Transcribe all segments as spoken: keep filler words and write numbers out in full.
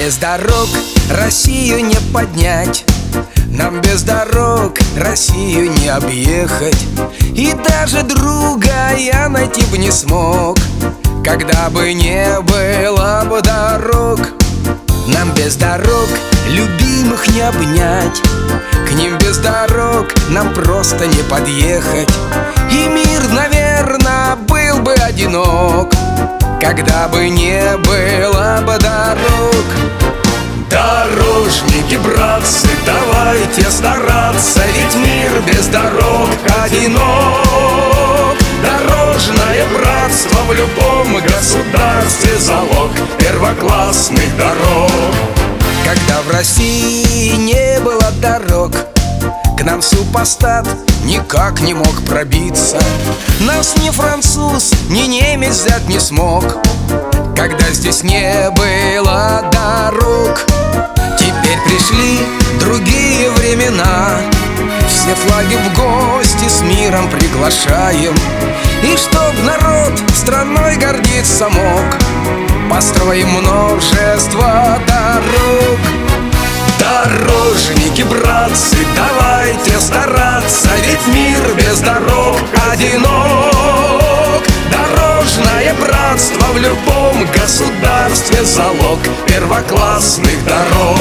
без дорог Россию не поднять, нам без дорог Россию не объехать. И даже друга я найти бы не смог, когда бы не было бы дорог. Нам без дорог любимых не обнять, к ним без дорог нам просто не подъехать. И мир, наверное, был бы одинок, когда бы не было бы дорог. Дорожники, братцы, давайте стараться, ведь мир без дорог одинок. Дорожное братство в любом государстве залог первоклассных дорог. Когда в России не было дорог, к нам супостат никак не мог пробиться. Нас ни француз, ни немец взять не смог, когда здесь не было дорог. Теперь пришли другие времена, все флаги в гости с миром приглашаем. И чтоб народ страной гордиться мог, построим множество дорог. Дорожники, братцы, давайте стараться, ведь мир без дорог одинок. Дорожное братство в любом государстве залог первоклассных дорог.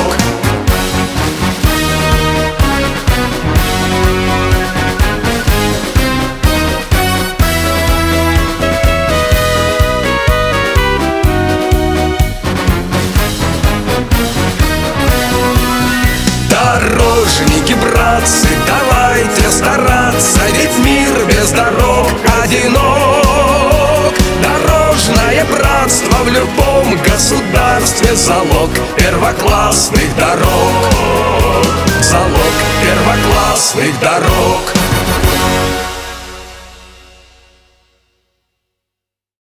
Дорожники, братцы, давайте стараться, ведь мир без дорог одинок. Дорожное братство в любом государстве залог первоклассных дорог. Залог первоклассных дорог.